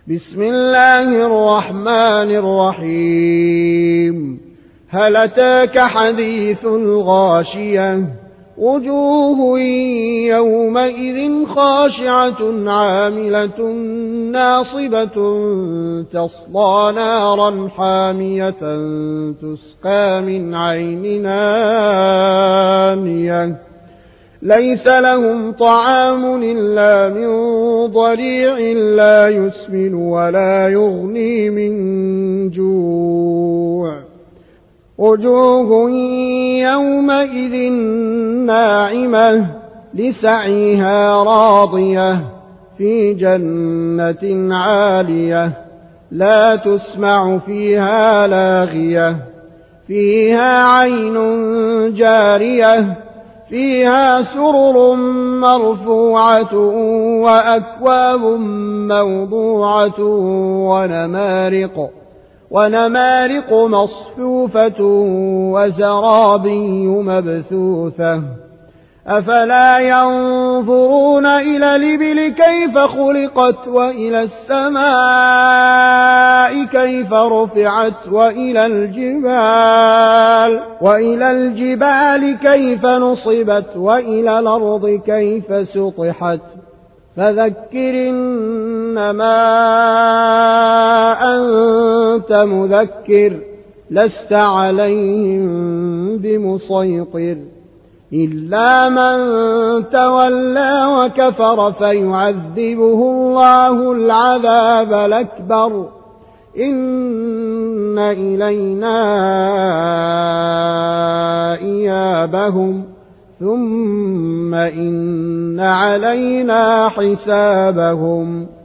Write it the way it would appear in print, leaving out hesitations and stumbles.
بسم الله الرحمن الرحيم. هل أتاك حديث الغاشية؟ وجوه يومئذ خاشعة عاملة ناصبة تصلى نارا حامية تسقى من عين آنية ليس لهم طعام إلا من ضريع لا يسمن ولا يغني من جوع. وجوه يومئذ ناعمة لسعيها راضية في جنة عالية لا تسمع فيها لاغية فيها عين جارية فيها سرر مرفوعة وأكواب موضوعة ونمارق مصفوفة وزرابي مبثوثة. أفلا ينظرون إلى الإبل كيف خلقت وإلى السماء كيف رفعت وإلى الجبال كيف نصبت وإلى الأرض كيف سطحت. فذكر إنما أنت مذكر لست عليهم بمسيطر إلا من تولى وكفر فيعذبه الله العذاب الأكبر. إن إلينا إيابهم ثم إن علينا حسابهم.